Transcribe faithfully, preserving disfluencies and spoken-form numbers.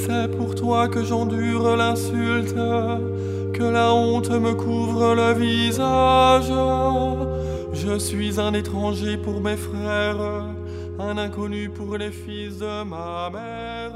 C'est pour toi que j'endure l'insulte, que la honte me couvre le visage. Je suis un étranger pour mes frères, un inconnu pour les fils de ma mère.